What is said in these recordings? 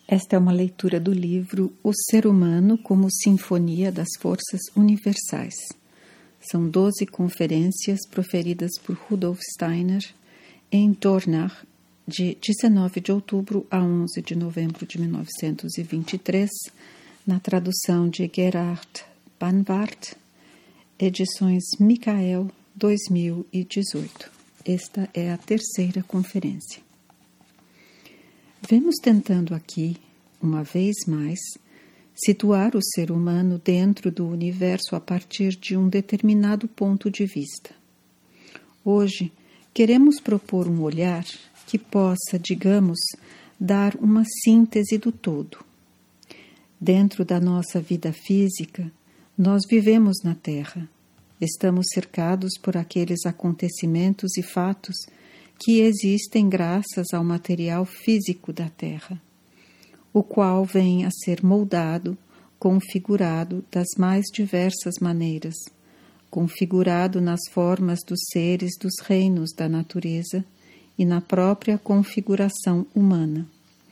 Esta é uma leitura do livro O Ser Humano como Sinfonia das Forças Universais. São 12 conferências proferidas por Rudolf Steiner em Dornach, de 19 de outubro a 11 de novembro de 1923, na tradução de Gerhard Banvart, edições Michael, 2018. Esta é a terceira conferência. Vemos tentando aqui, uma vez mais, situar o ser humano dentro do universo a partir de um determinado ponto de vista. Hoje, queremos propor um olhar que possa, digamos, dar uma síntese do todo. Dentro da nossa vida física, nós vivemos na Terra. Estamos cercados por aqueles acontecimentos e fatos que existem graças ao material físico da Terra, o qual vem a ser moldado, configurado das mais diversas maneiras, configurado nas formas dos seres dos reinos da natureza e na própria configuração humana.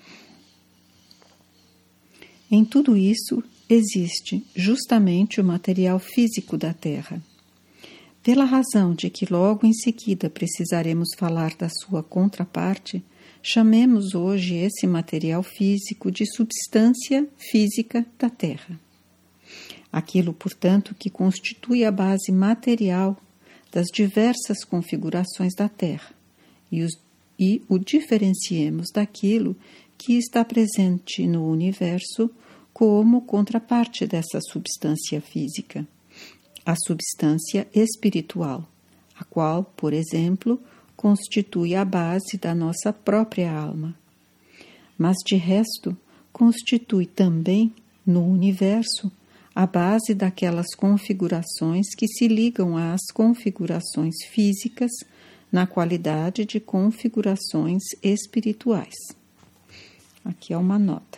Em tudo isso existe justamente o material físico da Terra. Pela razão de que logo em seguida precisaremos falar da sua contraparte, chamemos hoje esse material físico de substância física da Terra. Aquilo, portanto, que constitui a base material das diversas configurações da Terra, e o diferenciemos daquilo que está presente no universo como contraparte dessa substância física, a substância espiritual, a qual, por exemplo, constitui a base da nossa própria alma. Mas, de resto, constitui também, no universo, a base daquelas configurações que se ligam às configurações físicas na qualidade de configurações espirituais. Aqui é uma nota.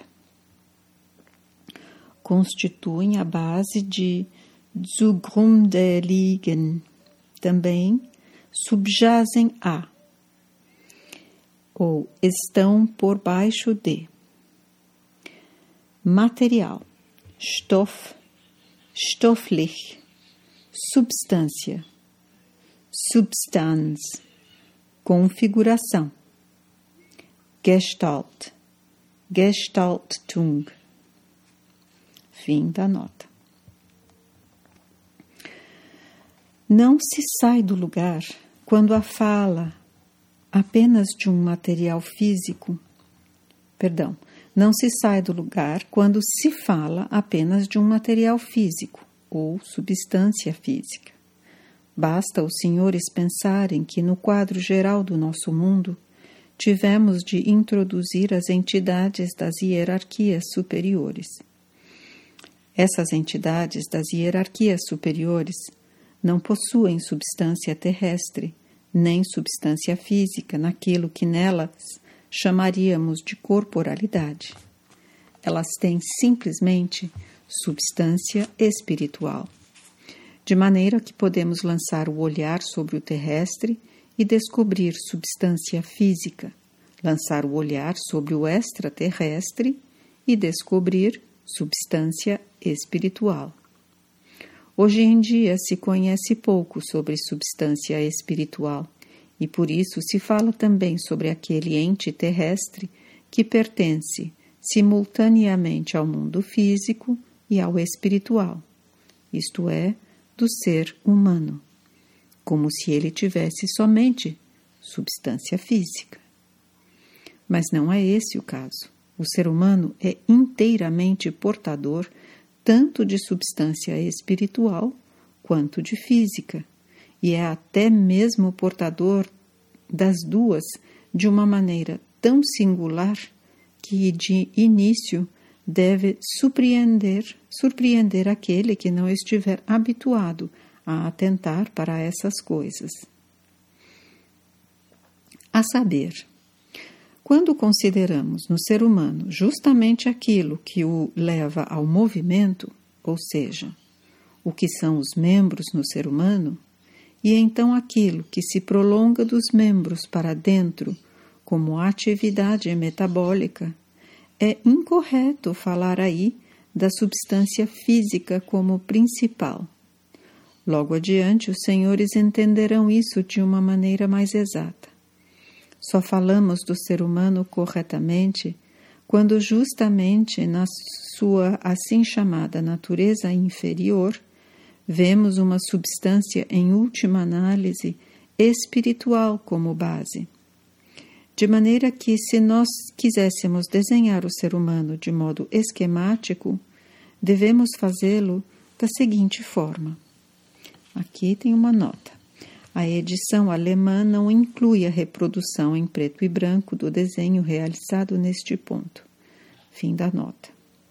Constituem a base de zugrunde liegen, também subjazem a, ou estão por baixo de. Material, Stoff, stofflich, substância, Substanz, configuração, Gestalt, Gestaltung. Fim da nota. Não se sai do lugar quando a fala apenas de um material físico. Não se sai do lugar quando se fala apenas de um material físico ou substância física. Basta os senhores pensarem que no quadro geral do nosso mundo tivemos de introduzir as entidades das hierarquias superiores. Essas entidades das hierarquias superiores não possuem substância terrestre, nem substância física naquilo que nelas chamaríamos de corporalidade. Elas têm simplesmente substância espiritual, de maneira que podemos lançar o olhar sobre o terrestre e descobrir substância física, lançar o olhar sobre o extraterrestre e descobrir substância espiritual. Hoje em dia se conhece pouco sobre substância espiritual e por isso se fala também sobre aquele ente terrestre que pertence simultaneamente ao mundo físico e ao espiritual, isto é, do ser humano, como se ele tivesse somente substância física. Mas não é esse o caso. O ser humano é inteiramente portador tanto de substância espiritual quanto de física, e é até mesmo portador das duas de uma maneira tão singular que, de início, deve surpreender aquele que não estiver habituado a atentar para essas coisas. A saber, quando consideramos no ser humano justamente aquilo que o leva ao movimento, ou seja, o que são os membros no ser humano, e então aquilo que se prolonga dos membros para dentro como atividade metabólica, é incorreto falar aí da substância física como principal. Logo adiante, os senhores entenderão isso de uma maneira mais exata. Só falamos do ser humano corretamente quando justamente na sua assim chamada natureza inferior, vemos uma substância em última análise espiritual como base. De maneira que, se nós quiséssemos desenhar o ser humano de modo esquemático, devemos fazê-lo da seguinte forma. Aqui tem uma nota. A edição alemã não inclui a reprodução em preto e branco do desenho realizado neste ponto. Fim da nota.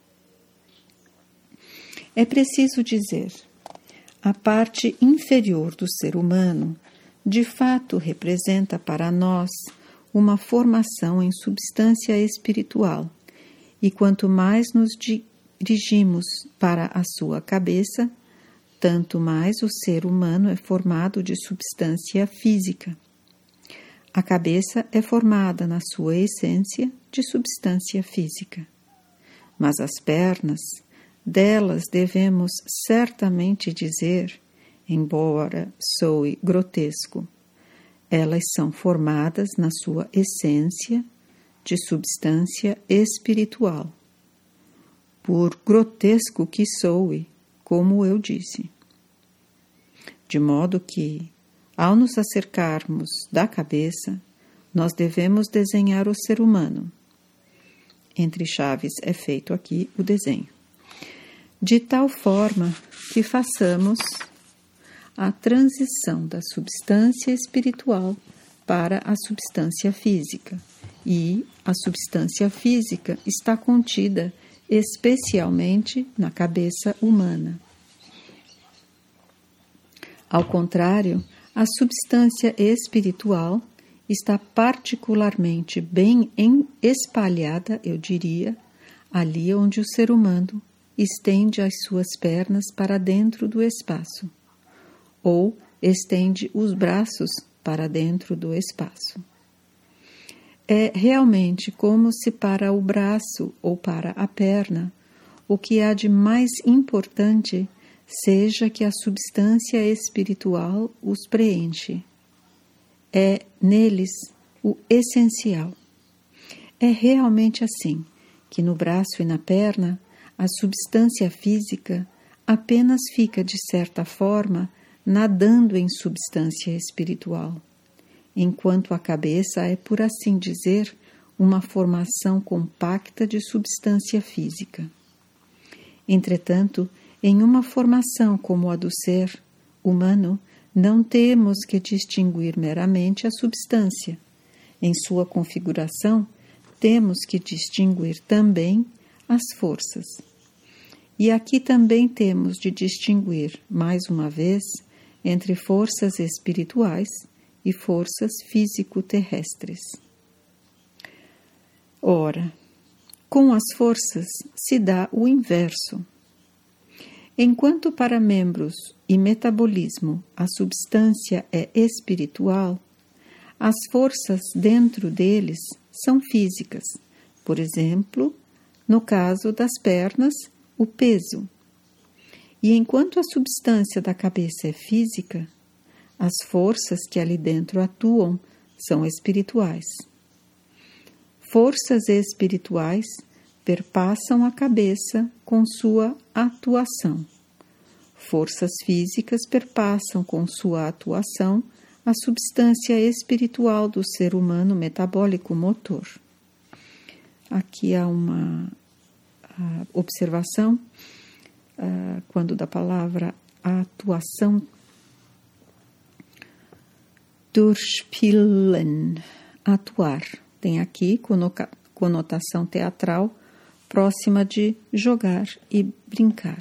É preciso dizer, a parte inferior do ser humano, de fato, representa para nós uma formação em substância espiritual, e quanto mais nos dirigimos para a sua cabeça, tanto mais o ser humano é formado de substância física. A cabeça é formada na sua essência de substância física. Mas as pernas, delas devemos certamente dizer, embora soe grotesco, elas são formadas na sua essência de substância espiritual. Por grotesco que soe, como eu disse. De modo que, ao nos acercarmos da cabeça, nós devemos desenhar o ser humano. Entre chaves é feito aqui o desenho. De tal forma que façamos a transição da substância espiritual para a substância física. E a substância física está contida especialmente na cabeça humana. Ao contrário, a substância espiritual está particularmente bem espalhada, eu diria, ali onde o ser humano estende as suas pernas para dentro do espaço, ou estende os braços para dentro do espaço. É realmente como se para o braço ou para a perna, o que há de mais importante seja que a substância espiritual os preenche. É neles o essencial. É realmente assim que no braço e na perna a substância física apenas fica, de certa forma, nadando em substância espiritual, enquanto a cabeça é, por assim dizer, uma formação compacta de substância física. Entretanto, em uma formação como a do ser humano, não temos que distinguir meramente a substância. Em sua configuração, temos que distinguir também as forças. E aqui também temos de distinguir, mais uma vez, entre forças espirituais e forças físico-terrestres. Ora, com as forças se dá o inverso. Enquanto para membros e metabolismo a substância é espiritual, as forças dentro deles são físicas. Por exemplo, no caso das pernas, o peso. E enquanto a substância da cabeça é física, as forças que ali dentro atuam são espirituais. Forças espirituais perpassam a cabeça com sua atuação. Forças físicas perpassam com sua atuação a substância espiritual do ser humano metabólico motor. Aqui há uma observação, quando da palavra atuação, durchspielen, atuar. Tem aqui conotação teatral, próxima de jogar e brincar.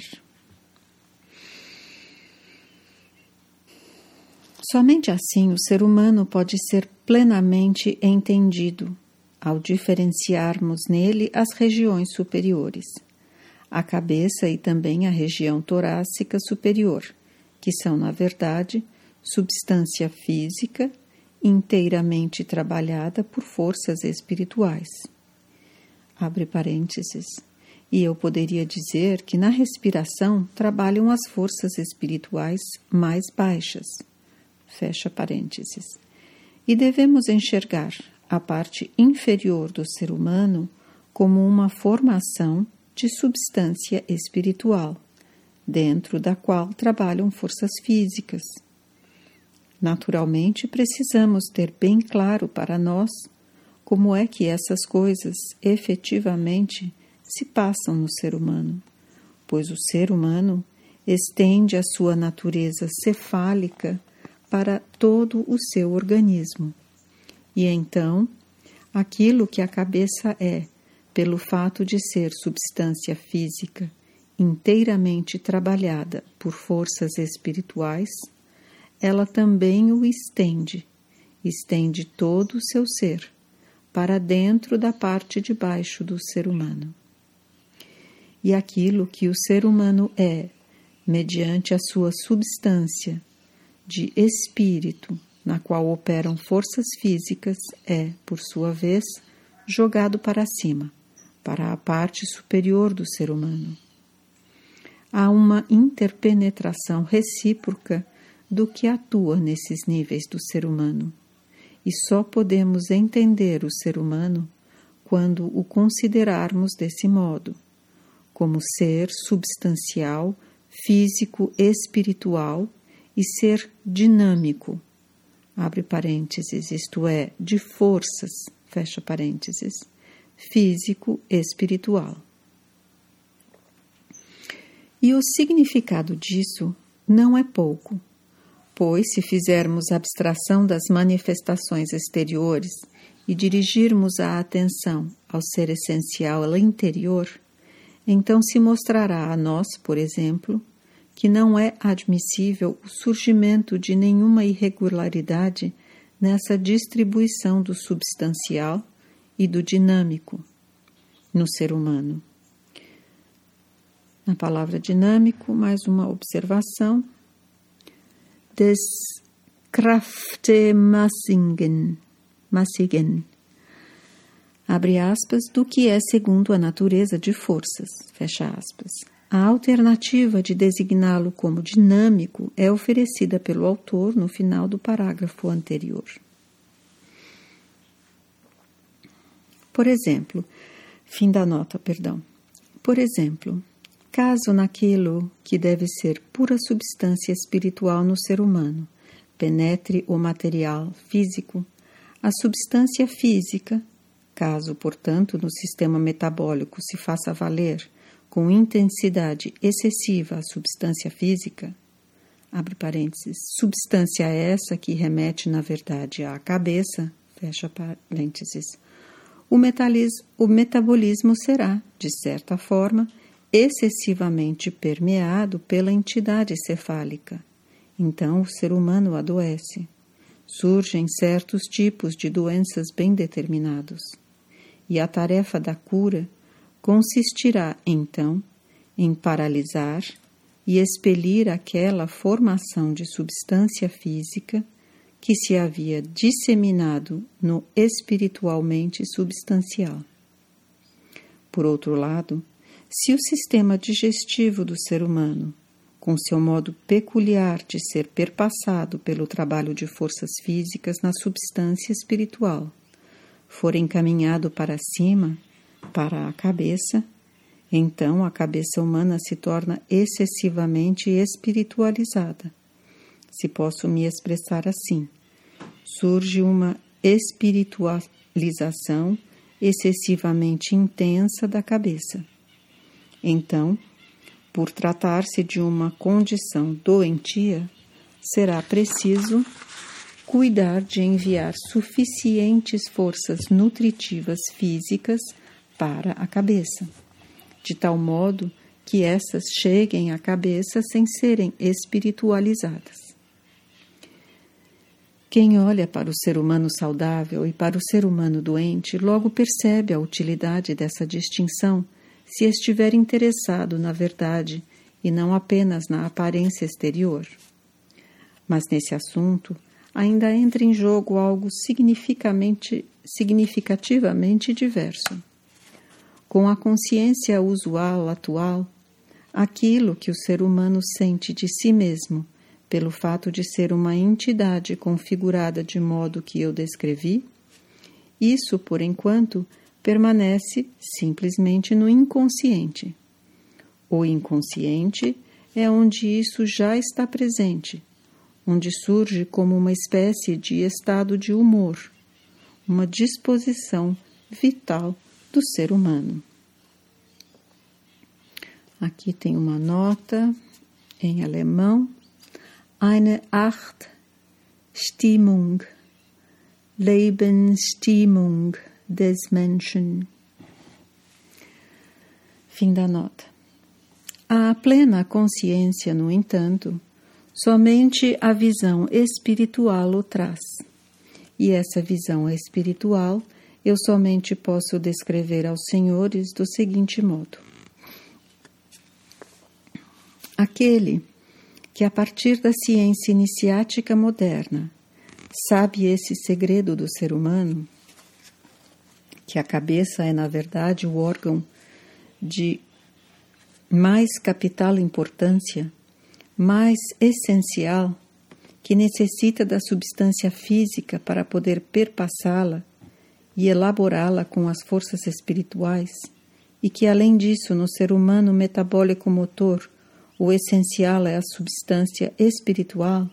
Somente assim o ser humano pode ser plenamente entendido, ao diferenciarmos nele as regiões superiores, a cabeça e também a região torácica superior, que são, na verdade, substância física inteiramente trabalhada por forças espirituais. abre parênteses. E eu poderia dizer que na respiração trabalham as forças espirituais mais baixas, fecha parênteses. E devemos enxergar a parte inferior do ser humano como uma formação de substância espiritual, dentro da qual trabalham forças físicas. Naturalmente, precisamos ter bem claro para nós como é que essas coisas efetivamente se passam no ser humano, pois o ser humano estende a sua natureza cefálica para todo o seu organismo. E então, aquilo que a cabeça é, pelo fato de ser substância física inteiramente trabalhada por forças espirituais, ela também o estende todo o seu ser para dentro da parte de baixo do ser humano. E aquilo que o ser humano é, mediante a sua substância de espírito, na qual operam forças físicas, é, por sua vez, jogado para cima, para a parte superior do ser humano. Há uma interpenetração recíproca do que atua nesses níveis do ser humano, e só podemos entender o ser humano quando o considerarmos desse modo, como ser substancial, físico, espiritual e ser dinâmico, abre parênteses, isto é, de forças, fecha parênteses, físico, espiritual. E o significado disso não é pouco, pois se fizermos abstração das manifestações exteriores e dirigirmos a atenção ao ser essencial interior, então se mostrará a nós, por exemplo, que não é admissível o surgimento de nenhuma irregularidade nessa distribuição do substancial e do dinâmico no ser humano. Na palavra dinâmico, mais uma observação. Des Kraftemassigen, abre aspas, do que é segundo a natureza de forças, fecha aspas. A alternativa de designá-lo como dinâmico é oferecida pelo autor no final do parágrafo anterior. Por exemplo, fim da nota, perdão. Por exemplo, caso naquilo que deve ser pura substância espiritual no ser humano penetre o material físico, a substância física, caso, portanto, no sistema metabólico se faça valer com intensidade excessiva a substância física, abre parênteses, substância essa que remete, na verdade, à cabeça, fecha parênteses, o metabolismo será, de certa forma, excessivamente permeado pela entidade cefálica. Então o ser humano adoece. Surgem certos tipos de doenças bem determinados. E a tarefa da cura consistirá, então, em paralisar e expelir aquela formação de substância física que se havia disseminado no espiritualmente substancial. Por outro lado, se o sistema digestivo do ser humano, com seu modo peculiar de ser perpassado pelo trabalho de forças físicas na substância espiritual, for encaminhado para cima, para a cabeça, então a cabeça humana se torna excessivamente espiritualizada. Se posso me expressar assim, surge uma espiritualização excessivamente intensa da cabeça. Então, por tratar-se de uma condição doentia, será preciso cuidar de enviar suficientes forças nutritivas físicas para a cabeça, de tal modo que essas cheguem à cabeça sem serem espiritualizadas. Quem olha para o ser humano saudável e para o ser humano doente logo percebe a utilidade dessa distinção se estiver interessado na verdade e não apenas na aparência exterior. Mas nesse assunto ainda entra em jogo algo significativamente diverso. com a consciência usual atual, aquilo que o ser humano sente de si mesmo, pelo fato de ser uma entidade configurada de modo que eu descrevi, isso, por enquanto, permanece simplesmente no inconsciente. O inconsciente é onde isso já está presente, onde surge como uma espécie de estado de humor, uma disposição vital do ser humano. Aqui tem uma nota em alemão. Eine Art Stimmung, Lebensstimmung des Menschen. Fim da nota. A plena consciência, no entanto, somente a visão espiritual o traz. E essa visão espiritual eu somente posso descrever aos senhores do seguinte modo. Aquele que, a partir da ciência iniciática moderna, sabe esse segredo do ser humano, que a cabeça é, na verdade, o órgão de mais capital importância, mais essencial, que necessita da substância física para poder perpassá-la e elaborá-la com as forças espirituais, e que, além disso, no ser humano metabólico motor, o essencial é a substância espiritual,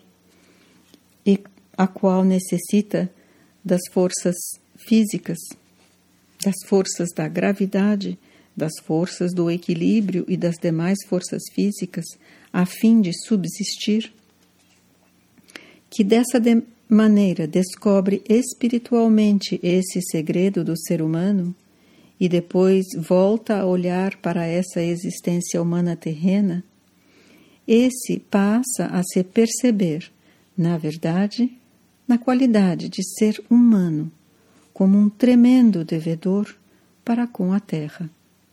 e a qual necessita das forças físicas, das forças da gravidade, das forças do equilíbrio e das demais forças físicas, a fim de subsistir, que dessa maneira descobre espiritualmente esse segredo do ser humano e depois volta a olhar para essa existência humana terrena, esse passa a se perceber, na verdade, na qualidade de ser humano, como um tremendo devedor para com a terra.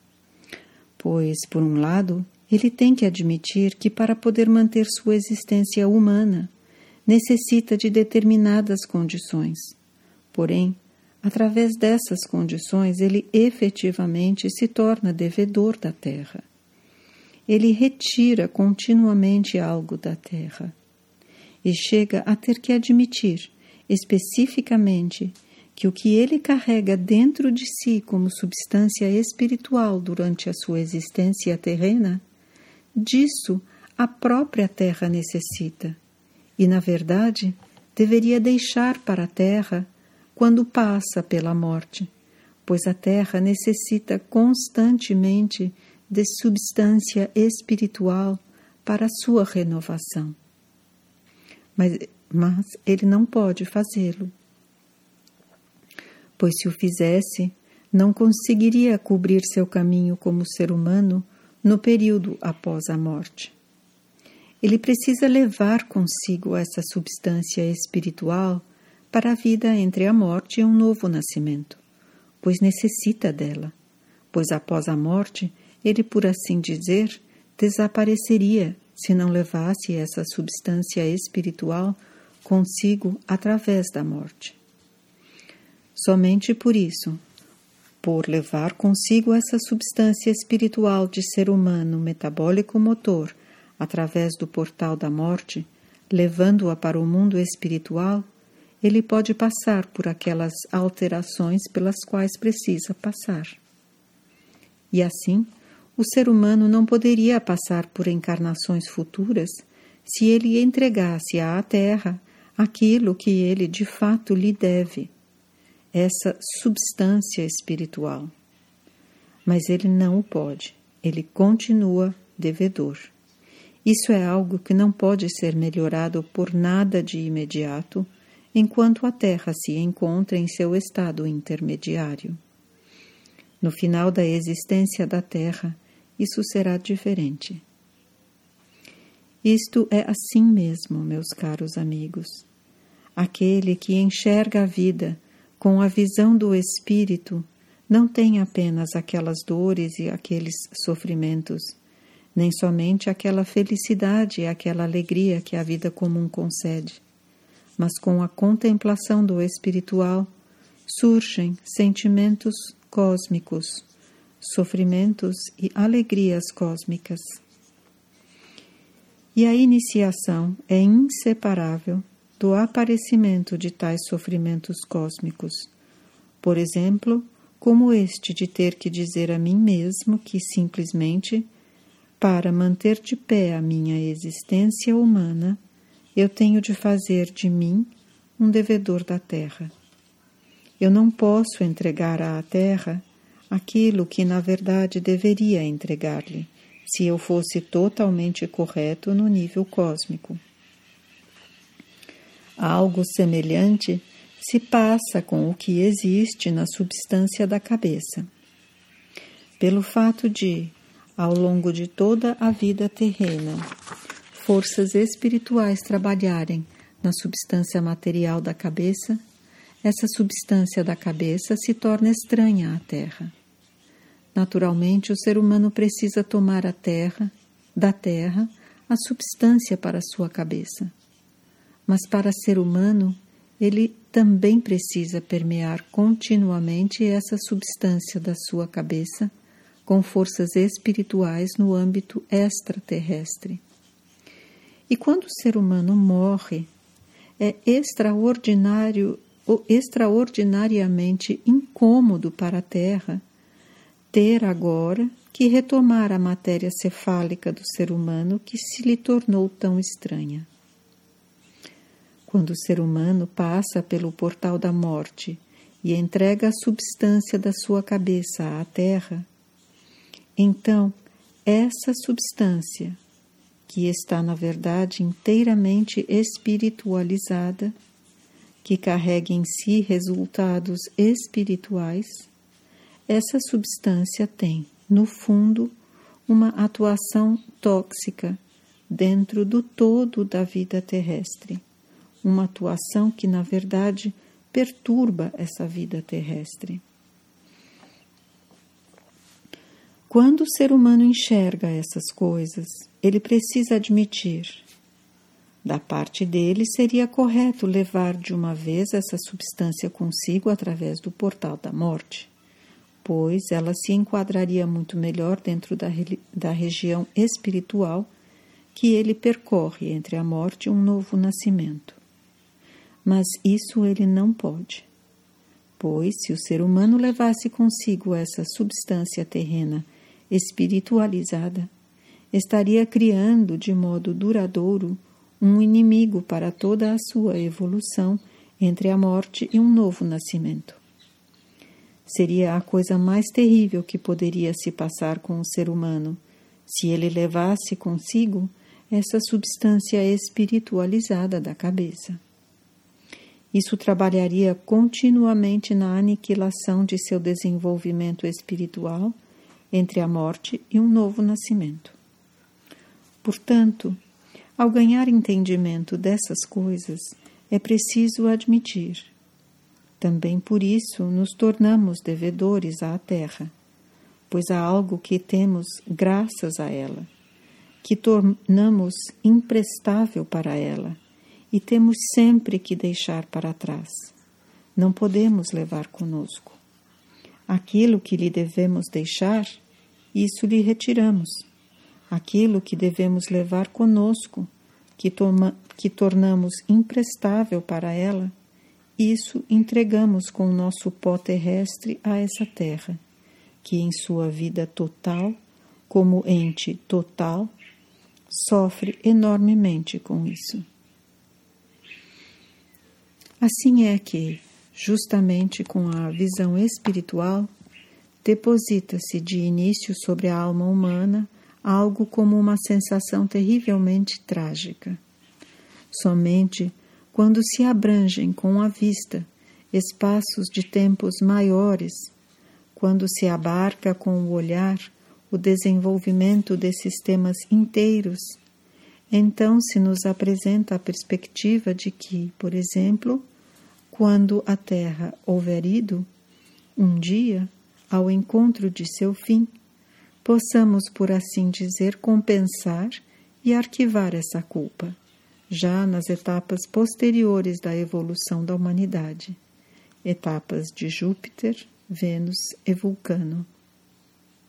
Pois, por um lado, ele tem que admitir que para poder manter sua existência humana, necessita de determinadas condições. Porém, através dessas condições, ele efetivamente se torna devedor da terra. Ele retira continuamente algo da terra e chega a ter que admitir, especificamente, que o que ele carrega dentro de si como substância espiritual durante a sua existência terrena, disso a própria terra necessita. E, na verdade, deveria deixar para a terra quando passa pela morte, pois a terra necessita constantemente de substância espiritual para sua renovação. Mas ele não pode fazê-lo, pois se o fizesse, não conseguiria cobrir seu caminho como ser humano no período após a morte. Ele precisa levar consigo essa substância espiritual para a vida entre a morte e um novo nascimento, pois necessita dela, pois após a morte, ele, por assim dizer, desapareceria se não levasse essa substância espiritual consigo através da morte. Somente por isso, por levar consigo essa substância espiritual de ser humano metabólico motor através do portal da morte, levando-a para o mundo espiritual, ele pode passar por aquelas alterações pelas quais precisa passar. E assim, o ser humano não poderia passar por encarnações futuras se ele entregasse à Terra aquilo que ele de fato lhe deve, essa substância espiritual. Mas ele não o pode, ele continua devedor. Isso é algo que não pode ser melhorado por nada de imediato, enquanto a Terra se encontra em seu estado intermediário. No final da existência da Terra, isso será diferente. Isto é assim mesmo, meus caros amigos. Aquele que enxerga a vida com a visão do Espírito não tem apenas aquelas dores e aqueles sofrimentos, nem somente aquela felicidade e aquela alegria que a vida comum concede, mas com a contemplação do espiritual surgem sentimentos cósmicos, sofrimentos e alegrias cósmicas. E a iniciação é inseparável do aparecimento de tais sofrimentos cósmicos. Por exemplo, como este de ter que dizer a mim mesmo que simplesmente, para manter de pé a minha existência humana, eu tenho de fazer de mim um devedor da terra. Eu não posso entregar à terra aquilo que na verdade deveria entregar-lhe, se eu fosse totalmente correto no nível cósmico. Algo semelhante se passa com o que existe na substância da cabeça. Pelo fato de, ao longo de toda a vida terrena, forças espirituais trabalharem na substância material da cabeça, essa substância da cabeça se torna estranha à Terra. Naturalmente, o ser humano precisa tomar da terra, a substância para a sua cabeça. Mas para ser humano, ele também precisa permear continuamente essa substância da sua cabeça com forças espirituais no âmbito extraterrestre. E quando o ser humano morre, é extraordinariamente incômodo para a Terra ter agora que retomar a matéria cefálica do ser humano que se lhe tornou tão estranha. Quando o ser humano passa pelo portal da morte e entrega a substância da sua cabeça à Terra, então essa substância, que está na verdade inteiramente espiritualizada, que carrega em si resultados espirituais, essa substância tem, no fundo, uma atuação tóxica dentro do todo da vida terrestre, uma atuação que, na verdade, perturba essa vida terrestre. Quando o ser humano enxerga essas coisas, ele precisa admitir. Da parte dele, seria correto levar de uma vez essa substância consigo através do portal da morte, pois ela se enquadraria muito melhor dentro da região espiritual que ele percorre entre a morte e um novo nascimento. Mas isso ele não pode, pois se o ser humano levasse consigo essa substância terrena espiritualizada, estaria criando de modo duradouro um inimigo para toda a sua evolução entre a morte e um novo nascimento. Seria a coisa mais terrível que poderia se passar com o ser humano, se ele levasse consigo essa substância espiritualizada da cabeça. Isso trabalharia continuamente na aniquilação de seu desenvolvimento espiritual entre a morte e um novo nascimento. Portanto, ao ganhar entendimento dessas coisas, é preciso admitir. Também por isso nos tornamos devedores à Terra, pois há algo que temos graças a ela, que tornamos imprestável para ela e temos sempre que deixar para trás. Não podemos levar conosco. Aquilo que lhe devemos deixar, isso lhe retiramos. Aquilo que devemos levar conosco, que tornamos imprestável para ela, isso entregamos com o nosso pó terrestre a essa terra, que em sua vida total, como ente total, sofre enormemente com isso. Assim é que, justamente com a visão espiritual, deposita-se de início sobre a alma humana algo como uma sensação terrivelmente trágica. Somente quando se abrangem com a vista espaços de tempos maiores, quando se abarca com o olhar o desenvolvimento de sistemas inteiros, então se nos apresenta a perspectiva de que, por exemplo, quando a Terra houver ido, um dia, ao encontro de seu fim, possamos, por assim dizer, compensar e arquivar essa culpa, já nas etapas posteriores da evolução da humanidade, etapas de Júpiter, Vênus e Vulcano.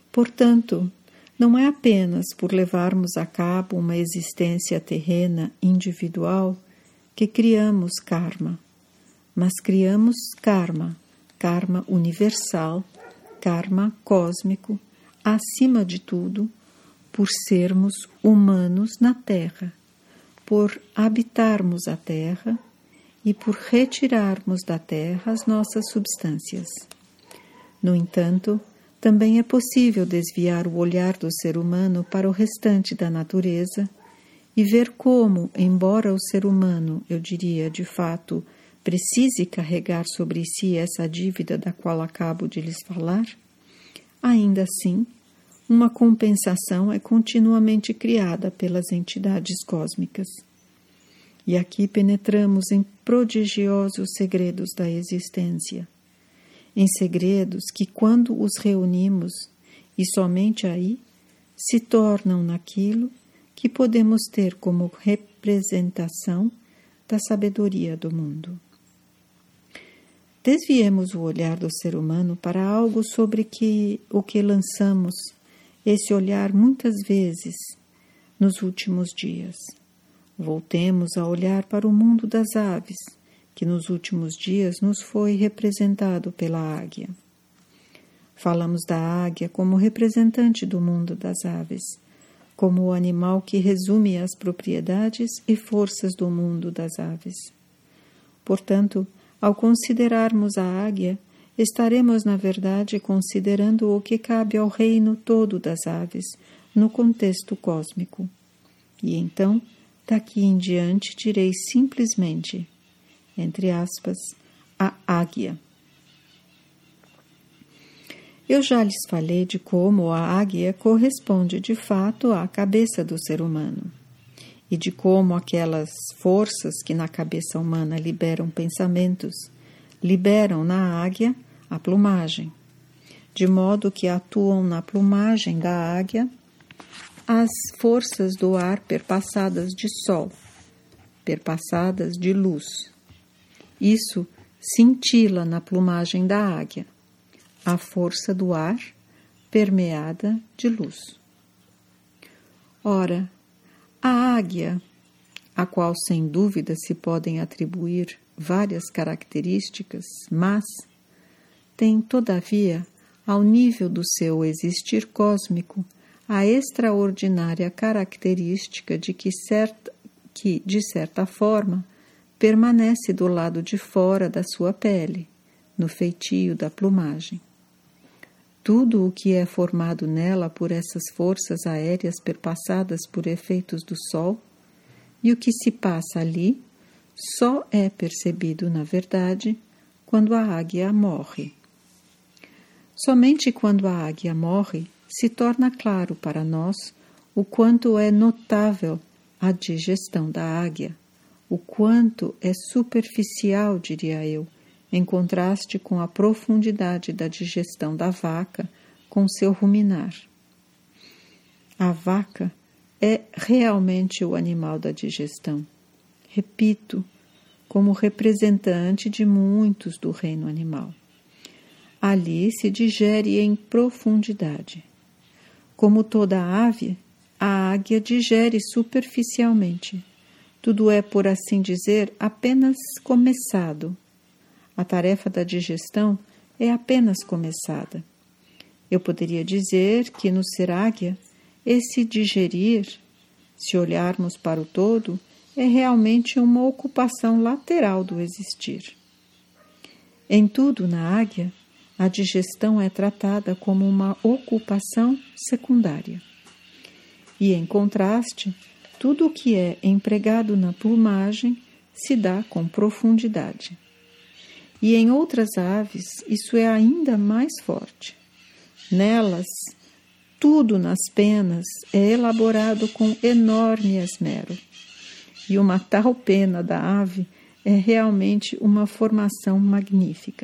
Portanto, não é apenas por levarmos a cabo uma existência terrena individual que criamos karma, mas criamos karma universal, karma cósmico, acima de tudo, por sermos humanos na Terra, por habitarmos a Terra e por retirarmos da Terra as nossas substâncias. No entanto, também é possível desviar o olhar do ser humano para o restante da natureza e ver como, embora o ser humano, eu diria, de fato, precise carregar sobre si essa dívida da qual acabo de lhes falar, ainda assim, uma compensação é continuamente criada pelas entidades cósmicas. E aqui penetramos em prodigiosos segredos da existência, em segredos que, quando os reunimos, e somente aí, se tornam naquilo que podemos ter como representação da sabedoria do mundo. Desviemos o olhar do ser humano para algo sobre o que lançamos esse olhar muitas vezes nos últimos dias. Voltemos a olhar para o mundo das aves, que nos últimos dias nos foi representado pela águia. Falamos da águia como representante do mundo das aves, como o animal que resume as propriedades e forças do mundo das aves. Portanto, ao considerarmos a águia, estaremos, na verdade, considerando o que cabe ao reino todo das aves, no contexto cósmico. E então, daqui em diante, direi simplesmente, entre aspas, a águia. Eu já lhes falei de como a águia corresponde de fato à cabeça do ser humano e de como aquelas forças que na cabeça humana liberam pensamentos, liberam na águia a plumagem, de modo que atuam na plumagem da águia as forças do ar perpassadas de sol, perpassadas de luz. Isso cintila na plumagem da águia, a força do ar permeada de luz. Ora, a águia, a qual sem dúvida se podem atribuir várias características, mas tem, todavia, ao nível do seu existir cósmico, a extraordinária característica de que, de certa forma, permanece do lado de fora da sua pele, no feitio da plumagem. Tudo o que é formado nela por essas forças aéreas perpassadas por efeitos do sol, e o que se passa ali, só é percebido, na verdade, quando a águia morre. Somente quando a águia morre, se torna claro para nós o quanto é notável a digestão da águia, o quanto é superficial, diria eu, em contraste com a profundidade da digestão da vaca com seu ruminar. A vaca é realmente o animal da digestão. Repito, como representante de muitos do reino animal. Ali se digere em profundidade. Como toda ave, a águia digere superficialmente. Tudo é, por assim dizer, apenas começado. A tarefa da digestão é apenas começada. Eu poderia dizer que no ser águia, esse digerir, se olharmos para o todo, é realmente uma ocupação lateral do existir. Em tudo na águia, a digestão é tratada como uma ocupação secundária. E, em contraste, tudo o que é empregado na plumagem se dá com profundidade. E em outras aves, isso é ainda mais forte. Nelas, tudo nas penas é elaborado com enorme esmero. E uma tal pena da ave é realmente uma formação magnífica.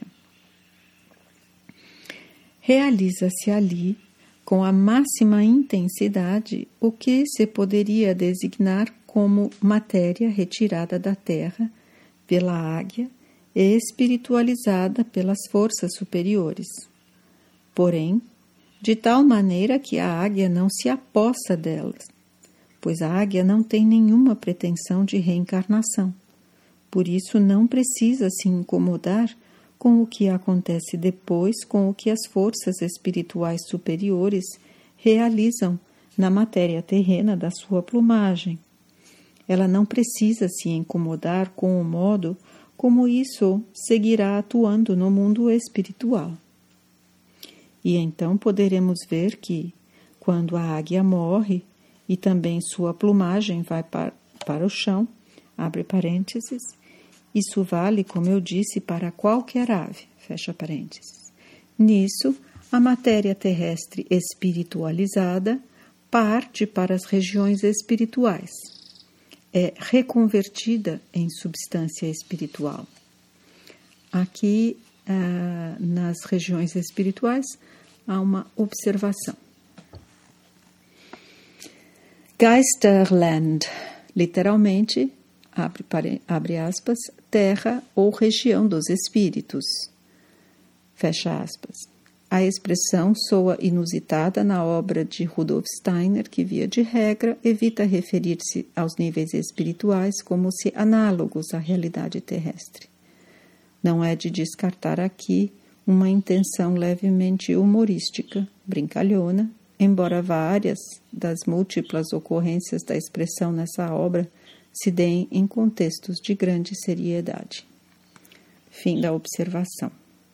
Realiza-se ali, com a máxima intensidade, o que se poderia designar como matéria retirada da terra pela águia e espiritualizada pelas forças superiores. Porém, de tal maneira que a águia não se apossa delas, pois a águia não tem nenhuma pretensão de reencarnação. Por isso não precisa se incomodar com o que acontece depois com o que as forças espirituais superiores realizam na matéria terrena da sua plumagem. Ela não precisa se incomodar com o modo como isso seguirá atuando no mundo espiritual. E então poderemos ver que, quando a águia morre e também sua plumagem vai para o chão, abre parênteses, isso vale, como eu disse, para qualquer ave, fecha parênteses. Nisso, a matéria terrestre espiritualizada parte para as regiões espirituais. É reconvertida em substância espiritual. Aqui, nas regiões espirituais, há uma observação. Geisterland, literalmente, abre aspas, terra ou região dos espíritos, fecha aspas. A expressão soa inusitada na obra de Rudolf Steiner, que, via de regra, evita referir-se aos níveis espirituais como se análogos à realidade terrestre. Não é de descartar aqui uma intenção levemente humorística, brincalhona, embora várias das múltiplas ocorrências da expressão nessa obra se deem em contextos de grande seriedade. Fim da observação.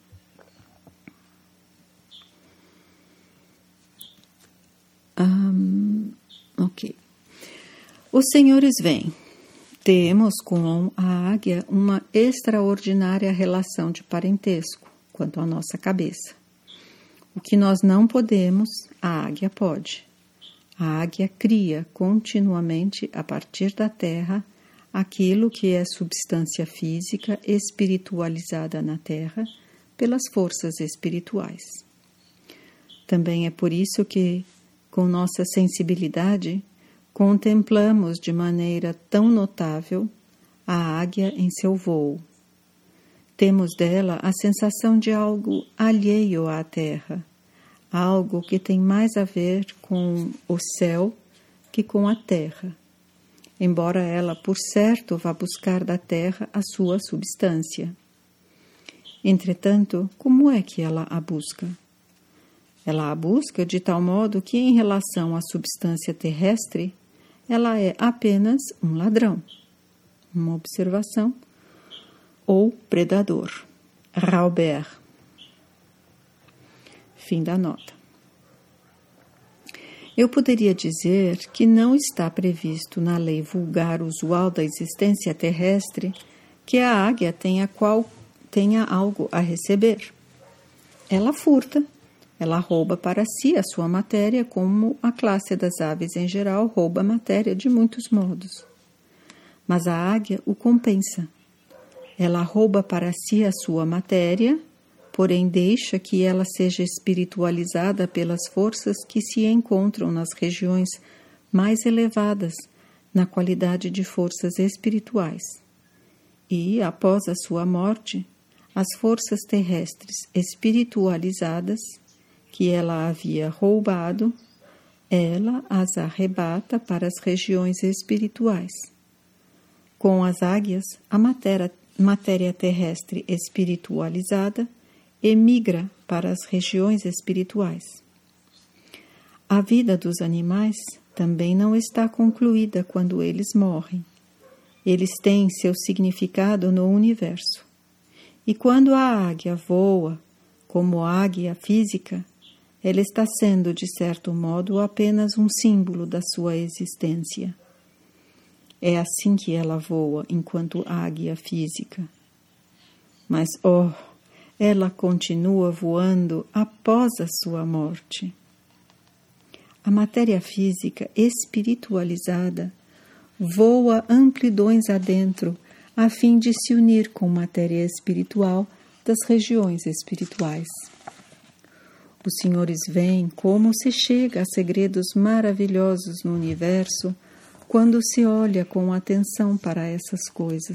Ok. Os senhores veem, temos com a águia uma extraordinária relação de parentesco quanto à nossa cabeça. O que nós não podemos, a águia pode. A águia cria continuamente, a partir da terra, aquilo que é substância física espiritualizada na terra pelas forças espirituais. Também é por isso que, com nossa sensibilidade, contemplamos de maneira tão notável a águia em seu voo. Temos dela a sensação de algo alheio à terra, algo que tem mais a ver com o céu que com a terra, embora ela, por certo, vá buscar da terra a sua substância. Entretanto, como é que ela a busca? Ela a busca de tal modo que, em relação à substância terrestre, ela é apenas um ladrão, uma observação, ou predador. Raubert. Fim da nota. Eu poderia dizer que não está previsto na lei vulgar usual da existência terrestre que a águia tenha algo a receber. Ela furta. Ela rouba para si a sua matéria, como a classe das aves em geral rouba a matéria de muitos modos. Mas a águia o compensa. Ela rouba para si a sua matéria, porém deixa que ela seja espiritualizada pelas forças que se encontram nas regiões mais elevadas, na qualidade de forças espirituais. E, após a sua morte, as forças terrestres espiritualizadas que ela havia roubado, ela as arrebata para as regiões espirituais. Com as águias, a matéria terrestre espiritualizada emigra para as regiões espirituais. A vida dos animais também não está concluída quando eles morrem. Eles têm seu significado no universo. E quando a águia voa, como águia física, ela está sendo, de certo modo, apenas um símbolo da sua existência. É assim que ela voa enquanto águia física. Mas, ela continua voando após a sua morte. A matéria física espiritualizada voa amplidões adentro a fim de se unir com matéria espiritual das regiões espirituais. Os senhores veem como se chega a segredos maravilhosos no universo quando se olha com atenção para essas coisas.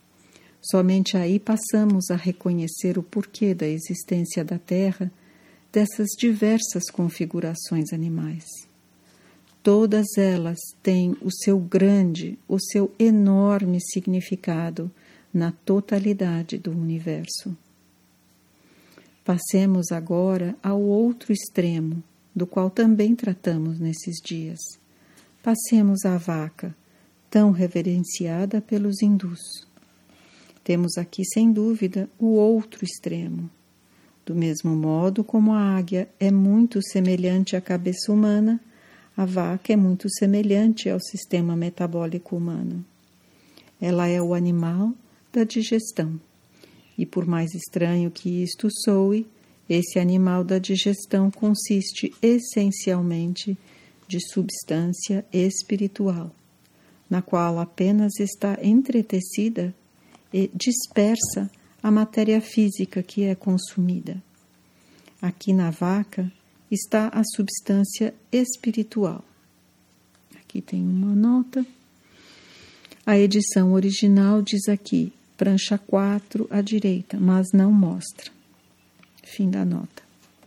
Somente aí passamos a reconhecer o porquê da existência da Terra dessas diversas configurações animais. Todas elas têm o seu grande, o seu enorme significado na totalidade do universo. Passemos agora ao outro extremo, do qual também tratamos nesses dias. Passemos à vaca, tão reverenciada pelos hindus. Temos aqui, sem dúvida, o outro extremo. Do mesmo modo como a águia é muito semelhante à cabeça humana, a vaca é muito semelhante ao sistema metabólico humano. Ela é o animal da digestão. E por mais estranho que isto soe, esse animal da digestão consiste essencialmente de substância espiritual, na qual apenas está entretecida e dispersa a matéria física que é consumida. Aqui na vaca está a substância espiritual. Aqui tem uma nota. A edição original diz aqui, prancha 4 à direita, mas não mostra. Fim da nota.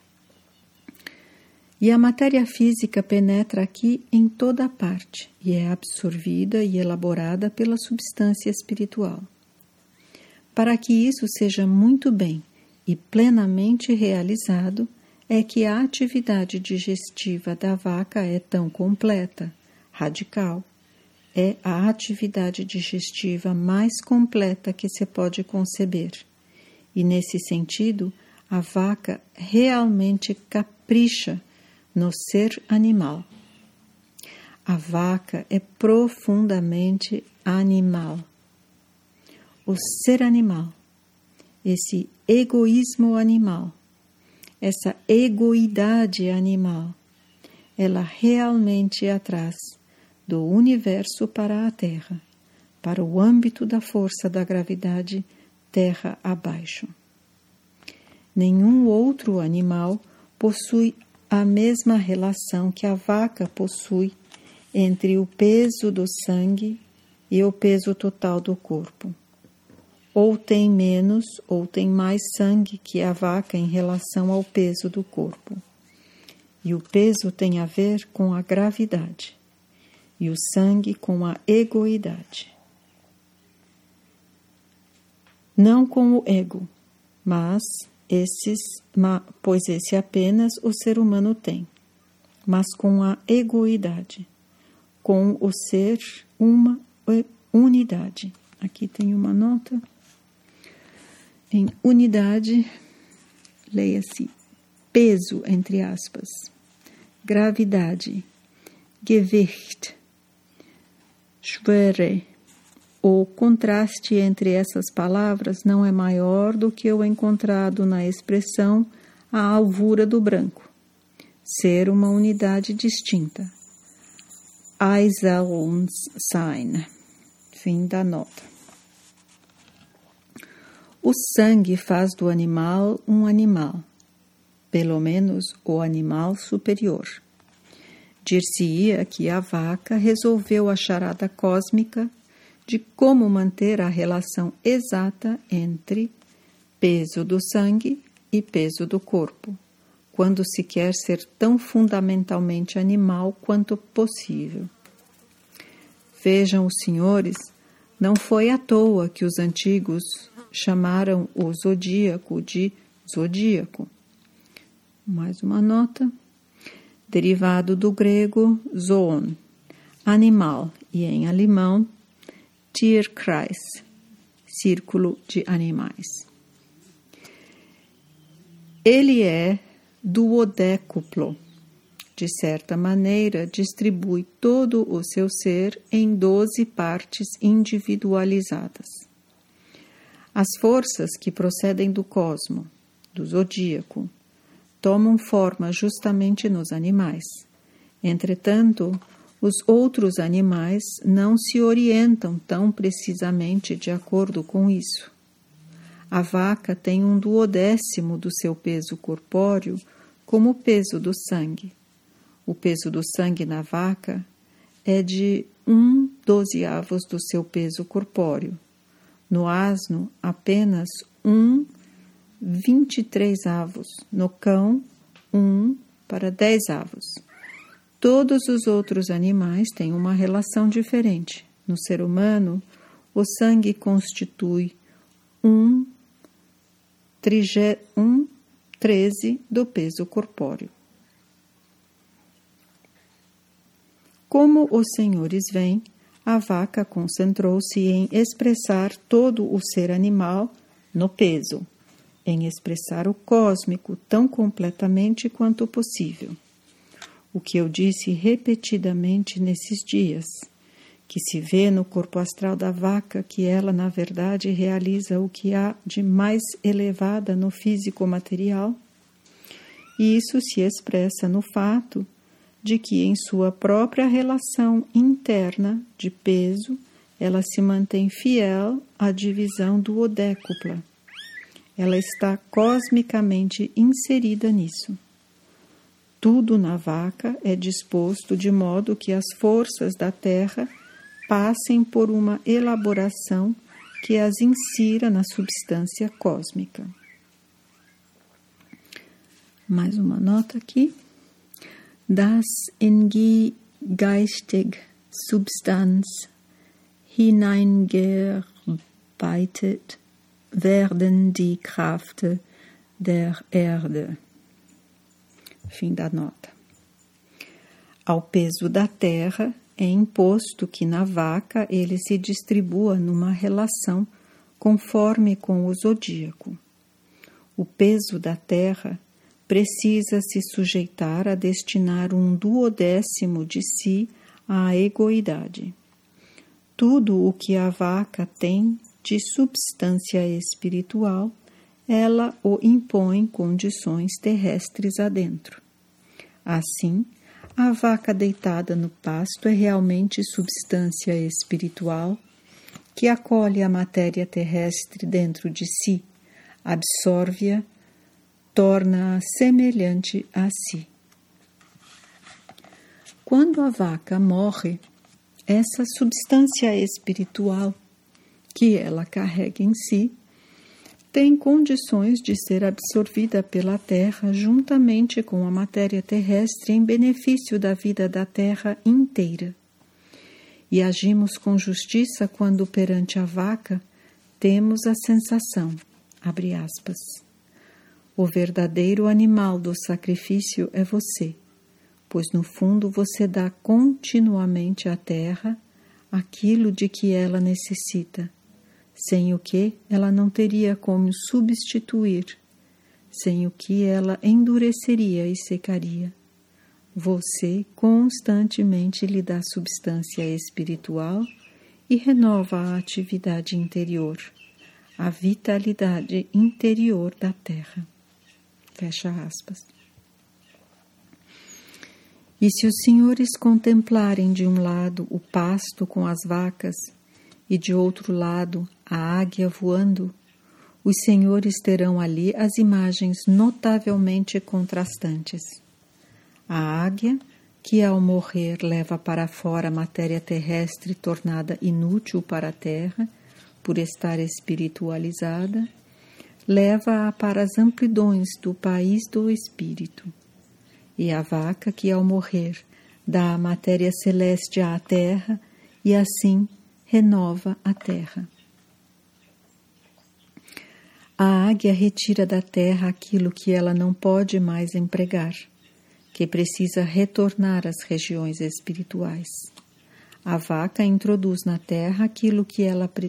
E a matéria física penetra aqui em toda parte e é absorvida e elaborada pela substância espiritual. Para que isso seja muito bem e plenamente realizado, é que a atividade digestiva da vaca é tão completa, radical. É a atividade digestiva mais completa que se pode conceber. E, nesse sentido, a vaca realmente capricha no ser animal. A vaca é profundamente animal. O ser animal, esse egoísmo animal, essa egoidade animal, ela realmente traz do universo para a Terra, para o âmbito da força da gravidade terra abaixo. Nenhum outro animal possui a mesma relação que a vaca possui entre o peso do sangue e o peso total do corpo. Ou tem menos ou tem mais sangue que a vaca em relação ao peso do corpo. E o peso tem a ver com a gravidade, e o sangue com a egoidade. Não com o ego, pois esse apenas o ser humano tem, mas com a egoidade, com o ser uma unidade. Aqui tem uma nota. Em unidade, leia-se peso, entre aspas, gravidade, Gewicht, Schwere. O contraste entre essas palavras não é maior do que o encontrado na expressão a alvura do branco, ser uma unidade distinta. Einzelsein. Fim da nota. O sangue faz do animal um animal, pelo menos o animal superior. Dir-se-ia que a vaca resolveu a charada cósmica de como manter a relação exata entre peso do sangue e peso do corpo, quando se quer ser tão fundamentalmente animal quanto possível. Vejam os senhores, não foi à toa que os antigos chamaram o zodíaco de zodíaco. Mais uma nota. Derivado do grego zoon, animal, e em alemão Tierkreis, círculo de animais. Ele é duodécuplo. De certa maneira, distribui todo o seu ser em 12 partes individualizadas. As forças que procedem do cosmo, do zodíaco, tomam forma justamente nos animais. Entretanto, os outros animais não se orientam tão precisamente de acordo com isso. A vaca tem 1/12 do seu peso corpóreo como o peso do sangue. O peso do sangue na vaca é de 1/12 do seu peso corpóreo. No asno, apenas 1/23. No cão, 1 para 10 avos. Todos os outros animais têm uma relação diferente. No ser humano, o sangue constitui 1/13 do peso corpóreo. Como os senhores veem, a vaca concentrou-se em expressar todo o ser animal no peso, em expressar o cósmico tão completamente quanto possível. O que eu disse repetidamente nesses dias, que se vê no corpo astral da vaca que ela, na verdade, realiza o que há de mais elevada no físico material, e isso se expressa no fato de que, em sua própria relação interna de peso, ela se mantém fiel à divisão duodécupla. Ela está cosmicamente inserida nisso. Tudo na vaca é disposto de modo que as forças da Terra passem por uma elaboração que as insira na substância cósmica. Mais uma nota aqui. Das in die geistige Substanz hineingearbeitet werden die Kräfte der Erde. Fim da nota. Ao peso da terra é imposto que na vaca ele se distribua numa relação conforme com o zodíaco. O peso da terra precisa se sujeitar a destinar 1/12 de si à egoidade. Tudo o que a vaca tem de substância espiritual, ela o impõe em condições terrestres adentro. Assim, a vaca deitada no pasto é realmente substância espiritual que acolhe a matéria terrestre dentro de si, absorve-a, torna-a semelhante a si. Quando a vaca morre, essa substância espiritual que ela carrega em si tem condições de ser absorvida pela terra juntamente com a matéria terrestre em benefício da vida da terra inteira. E agimos com justiça quando perante a vaca temos a sensação, abre aspas, o verdadeiro animal do sacrifício é você, pois no fundo você dá continuamente à terra aquilo de que ela necessita, sem o que ela não teria como substituir, sem o que ela endureceria e secaria. Você constantemente lhe dá substância espiritual e renova a atividade interior, a vitalidade interior da terra. Fecha aspas. E se os senhores contemplarem de um lado o pasto com as vacas e de outro lado a águia voando, os senhores terão ali as imagens notavelmente contrastantes. A águia, que ao morrer leva para fora a matéria terrestre tornada inútil para a terra, por estar espiritualizada, leva-a para as amplidões do país do espírito. E a vaca que ao morrer dá a matéria celeste à terra e assim renova a terra. A águia retira da terra aquilo que ela não pode mais empregar, que precisa retornar às regiões espirituais. A vaca introduz na terra aquilo que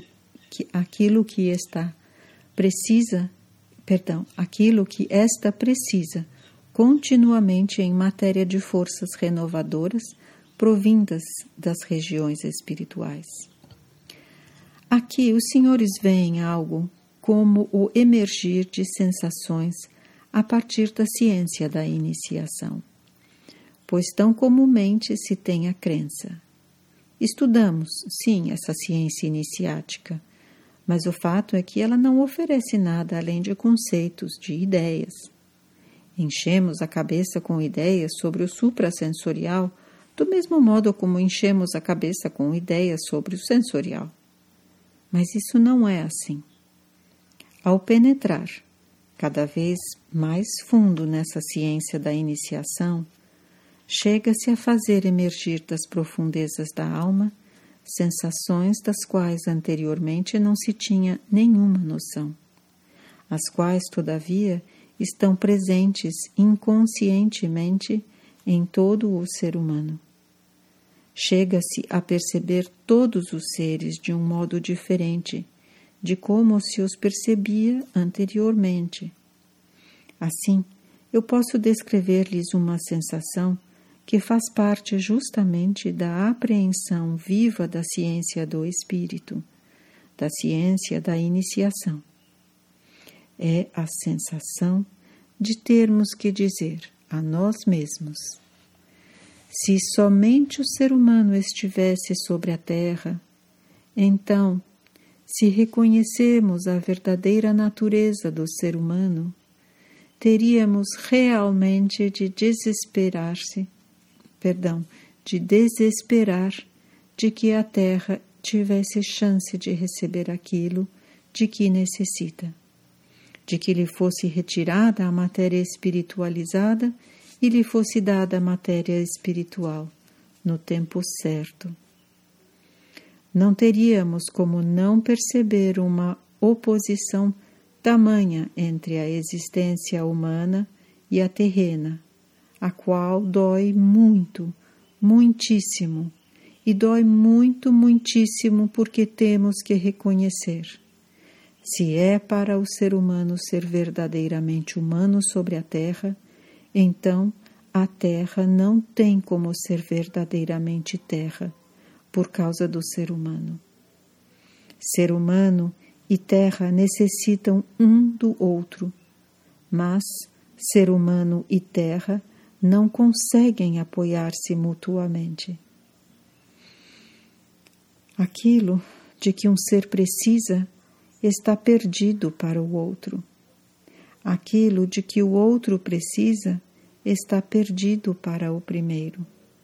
esta precisa continuamente em matéria de forças renovadoras provindas das regiões espirituais. Aqui os senhores veem algo como o emergir de sensações a partir da ciência da iniciação, pois tão comumente se tem a crença. Estudamos, sim, essa ciência iniciática, mas o fato é que ela não oferece nada além de conceitos, de ideias. Enchemos a cabeça com ideias sobre o suprassensorial, do mesmo modo como enchemos a cabeça com ideias sobre o sensorial. Mas isso não é assim. Ao penetrar, Cada vez mais fundo nessa ciência da iniciação, chega-se a fazer emergir das profundezas da alma sensações das quais anteriormente não se tinha nenhuma noção, as quais, todavia, estão presentes inconscientemente em todo o ser humano. Chega-se a perceber todos os seres de um modo diferente de como se os percebia anteriormente. Assim, eu posso descrever-lhes uma sensação que faz parte justamente da apreensão viva da ciência do espírito, da ciência da iniciação. É a sensação de termos que dizer a nós mesmos: se somente o ser humano estivesse sobre a terra, então, se reconhecemos a verdadeira natureza do ser humano, teríamos realmente de desesperar de que a terra tivesse chance de receber aquilo de que necessita, de que lhe fosse retirada a matéria espiritualizada e lhe fosse dada a matéria espiritual no tempo certo. Não teríamos como não perceber uma oposição tamanha entre a existência humana e a terrena, a qual dói muito, muitíssimo, e dói muito, muitíssimo porque temos que reconhecer. Se é para o ser humano ser verdadeiramente humano sobre a terra, então a terra não tem como ser verdadeiramente terra, por causa do ser humano. Ser humano e terra necessitam um do outro, mas ser humano e terra não conseguem apoiar-se mutuamente. Aquilo de que um ser precisa está perdido para o outro. Aquilo de que o outro precisa está perdido para o primeiro.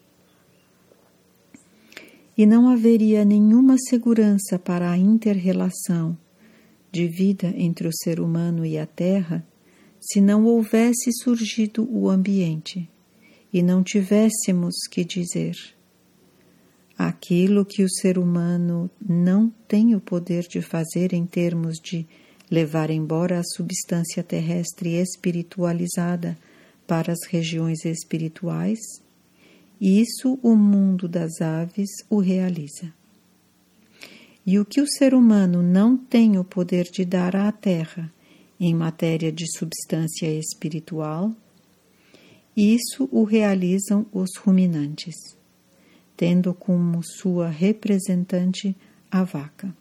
E não haveria nenhuma segurança para a inter-relação de vida entre o ser humano e a terra se não houvesse surgido o ambiente e não tivéssemos que dizer: aquilo que o ser humano não tem o poder de fazer em termos de levar embora a substância terrestre espiritualizada para as regiões espirituais, isso o mundo das aves o realiza. E o que o ser humano não tem o poder de dar à terra em matéria de substância espiritual, isso o realizam os ruminantes, tendo como sua representante a vaca.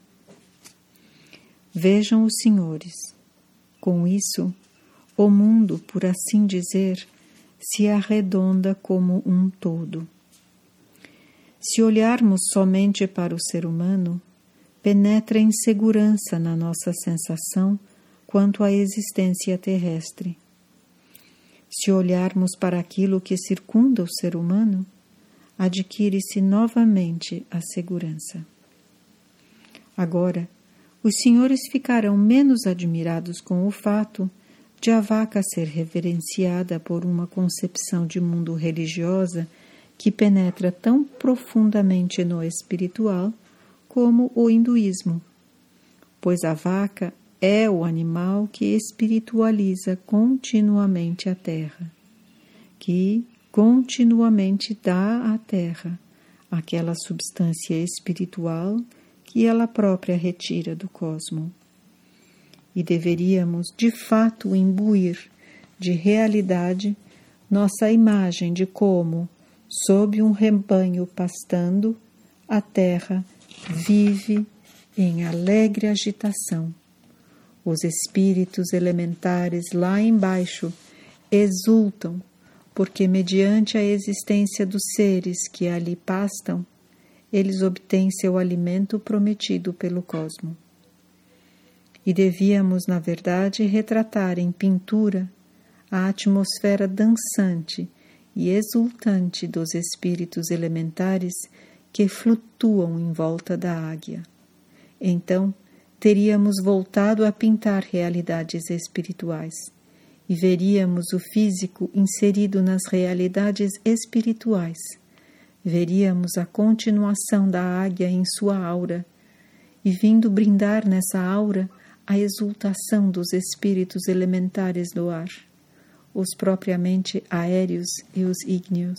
Vejam os senhores, com isso, o mundo, por assim dizer, se arredonda como um todo. Se olharmos somente para o ser humano, penetra insegurança na nossa sensação quanto à existência terrestre. Se olharmos para aquilo que circunda o ser humano, adquire-se novamente a segurança. Agora, os senhores ficarão menos admirados com o fato de a vaca ser reverenciada por uma concepção de mundo religiosa que penetra tão profundamente no espiritual como o hinduísmo, pois a vaca é o animal que espiritualiza continuamente a terra, que continuamente dá à terra aquela substância espiritual que ela própria retira do cosmo. E deveríamos, de fato, imbuir de realidade nossa imagem de como, sob um rebanho pastando, a terra vive em alegre agitação. Os espíritos elementares lá embaixo exultam, porque mediante a existência dos seres que ali pastam, eles obtêm seu alimento prometido pelo cosmo. E devíamos, na verdade, retratar em pintura a atmosfera dançante e exultante dos espíritos elementares que flutuam em volta da águia. Então, teríamos voltado a pintar realidades espirituais e veríamos o físico inserido nas realidades espirituais. Veríamos a continuação da águia em sua aura e vindo brindar nessa aura a exultação dos espíritos elementares do ar, os propriamente aéreos e os ígneos.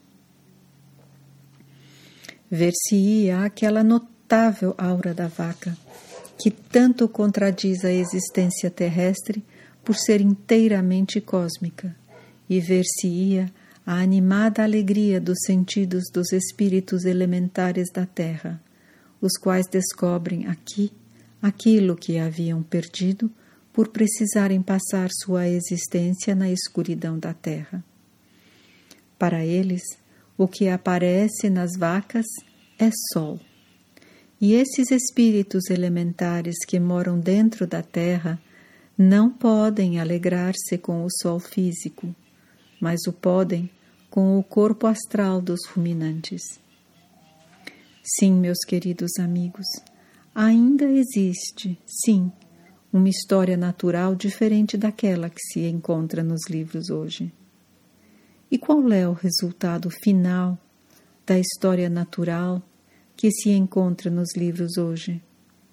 Ver-se-ia aquela notável aura da vaca, que tanto contradiz a existência terrestre por ser inteiramente cósmica, e ver-se-ia a animada alegria dos sentidos dos espíritos elementares da terra, os quais descobrem aqui aquilo que haviam perdido por precisarem passar sua existência na escuridão da terra. Para eles, o que aparece nas vacas é sol. E esses espíritos elementares que moram dentro da terra não podem alegrar-se com o sol físico, mas o podem com o corpo astral dos ruminantes. Sim, meus queridos amigos, ainda existe, sim, uma história natural diferente daquela que se encontra nos livros hoje. E qual é o resultado final da história natural que se encontra nos livros hoje?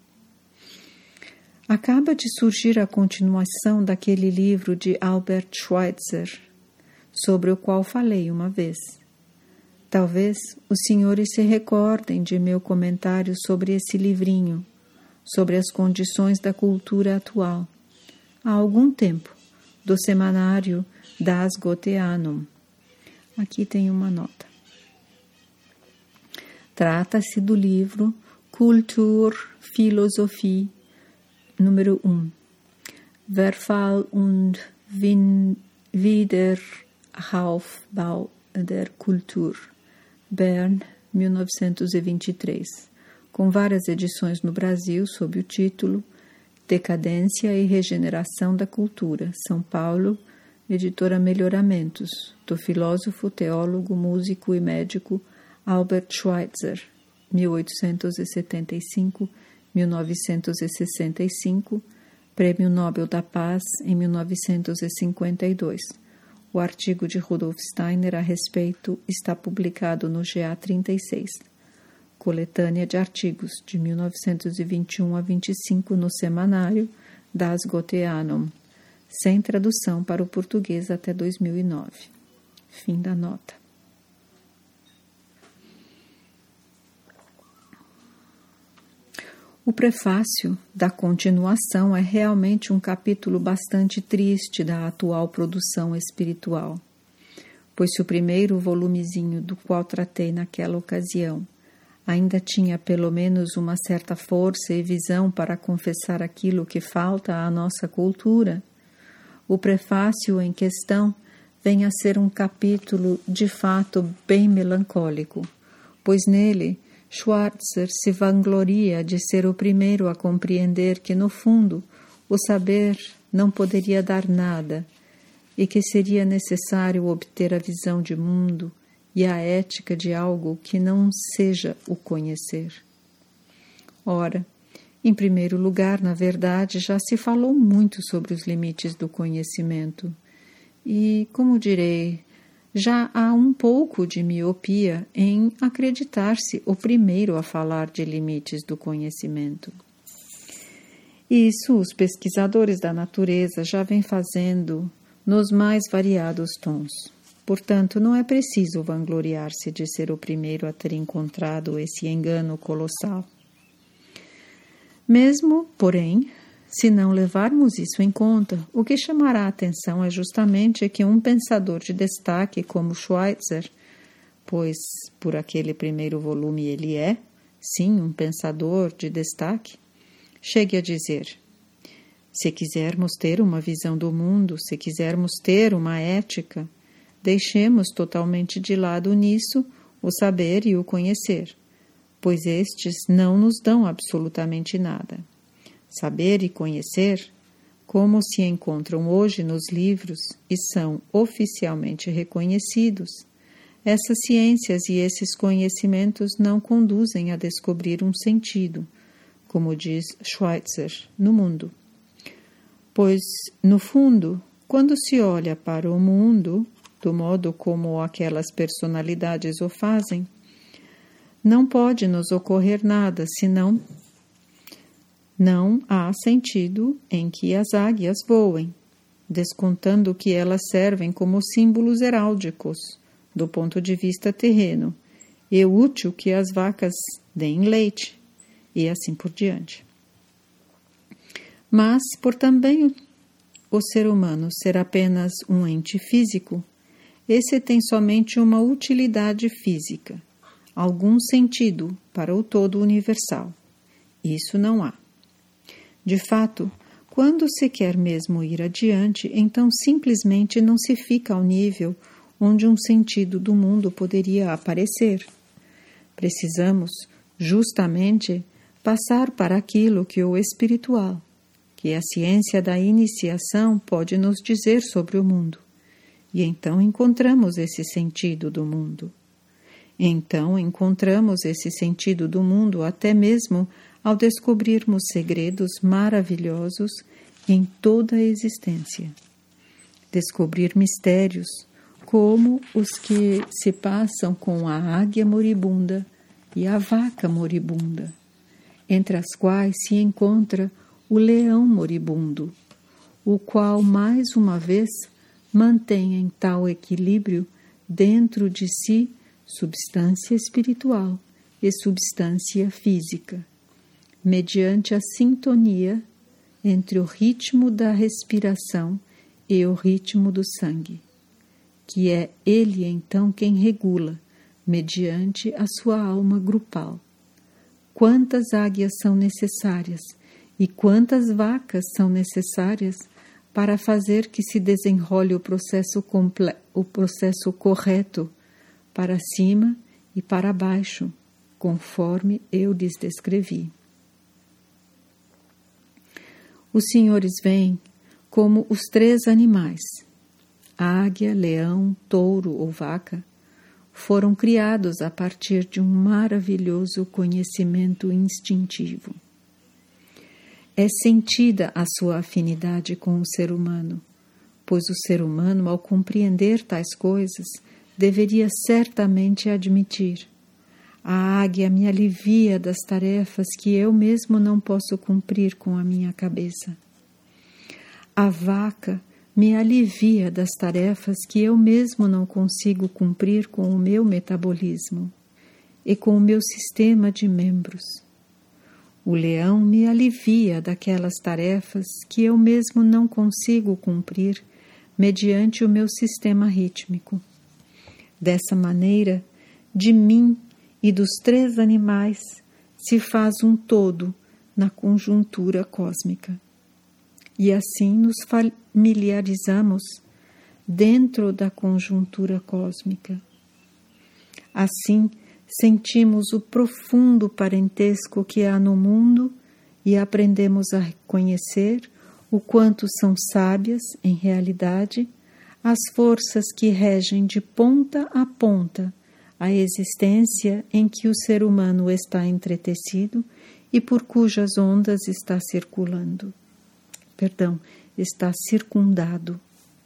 Acaba de surgir a continuação daquele livro de Albert Schweitzer, sobre o qual falei uma vez. Talvez os senhores se recordem de meu comentário sobre esse livrinho, sobre as condições da cultura atual, há algum tempo, do semanário Das Goetheanum. Aqui tem uma nota. Trata-se do livro Kulturphilosophie, número 1, Verfall und Wiederaufbau der Kultur, Bern, 1923, com várias edições no Brasil sob o título Decadência e Regeneração da Cultura, São Paulo, editora Melhoramentos, do filósofo, teólogo, músico e médico Albert Schweitzer, 1865-1965, Prêmio Nobel da Paz em 1952. O artigo de Rudolf Steiner a respeito está publicado no GA 36, coletânea de artigos de 1921 a 25 no semanário Das Goetheanum, sem tradução para o português até 2009. Fim da nota. O prefácio da continuação é realmente um capítulo bastante triste da atual produção espiritual, pois se o primeiro volumezinho do qual tratei naquela ocasião ainda tinha pelo menos uma certa força e visão para confessar aquilo que falta à nossa cultura, o prefácio em questão vem a ser um capítulo de fato bem melancólico, pois nele Schweitzer se vangloria de ser o primeiro a compreender que, no fundo, o saber não poderia dar nada e que seria necessário obter a visão de mundo e a ética de algo que não seja o conhecer. Ora, em primeiro lugar, na verdade, já se falou muito sobre os limites do conhecimento e, como direi, já há um pouco de miopia em acreditar-se o primeiro a falar de limites do conhecimento. Isso os pesquisadores da natureza já vêm fazendo nos mais variados tons. Portanto, não é preciso vangloriar-se de ser o primeiro a ter encontrado esse engano colossal. Mesmo, porém, se não levarmos isso em conta, o que chamará a atenção é justamente que um pensador de destaque como Schweitzer, pois por aquele primeiro volume ele é, sim, um pensador de destaque, chegue a dizer: se quisermos ter uma visão do mundo, se quisermos ter uma ética, deixemos totalmente de lado nisso o saber e o conhecer, pois estes não nos dão absolutamente nada. Saber e conhecer, como se encontram hoje nos livros e são oficialmente reconhecidos, essas ciências e esses conhecimentos não conduzem a descobrir um sentido, como diz Schweitzer, no mundo. Pois, no fundo, quando se olha para o mundo, do modo como aquelas personalidades o fazem, não pode nos ocorrer nada, senão não há sentido em que as águias voem, descontando que elas servem como símbolos heráldicos, do ponto de vista terreno, e útil que as vacas deem leite, e assim por diante. Mas, por também o ser humano ser apenas um ente físico, esse tem somente uma utilidade física, algum sentido para o todo universal. Isso não há. De fato, quando se quer mesmo ir adiante, então simplesmente não se fica ao nível onde um sentido do mundo poderia aparecer. Precisamos, justamente, passar para aquilo que o espiritual, que a ciência da iniciação pode nos dizer sobre o mundo. E então encontramos esse sentido do mundo. Então encontramos esse sentido do mundo até mesmo ao descobrirmos segredos maravilhosos em toda a existência. Descobrir mistérios como os que se passam com a águia moribunda e a vaca moribunda, entre as quais se encontra o leão moribundo, o qual, mais uma vez, mantém em tal equilíbrio dentro de si substância espiritual e substância física, mediante a sintonia entre o ritmo da respiração e o ritmo do sangue, que é ele então quem regula, mediante a sua alma grupal. Quantas águias são necessárias e quantas vacas são necessárias para fazer que se desenrole o processo correto para cima e para baixo, conforme eu lhes descrevi. Os senhores veem como os 3 animais, águia, leão, touro ou vaca, foram criados a partir de um maravilhoso conhecimento instintivo. É sentida a sua afinidade com o ser humano, pois o ser humano, ao compreender tais coisas, deveria certamente admitir: a águia me alivia das tarefas que eu mesmo não posso cumprir com a minha cabeça. A vaca me alivia das tarefas que eu mesmo não consigo cumprir com o meu metabolismo e com o meu sistema de membros. O leão me alivia daquelas tarefas que eu mesmo não consigo cumprir mediante o meu sistema rítmico. Dessa maneira, de mim e dos 3 animais se faz um todo na conjuntura cósmica. E assim nos familiarizamos dentro da conjuntura cósmica. Assim, sentimos o profundo parentesco que há no mundo e aprendemos a reconhecer o quanto são sábias, em realidade, as forças que regem de ponta a ponta a existência em que o ser humano está entretecido e por cujas ondas está circundado.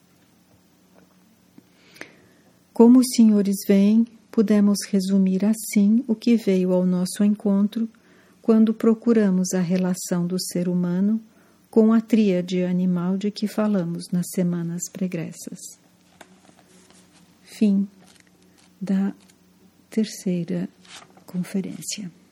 Como os senhores veem, pudemos resumir assim o que veio ao nosso encontro quando procuramos a relação do ser humano com a tríade animal de que falamos nas semanas pregressas. Fim da 3ª conferência.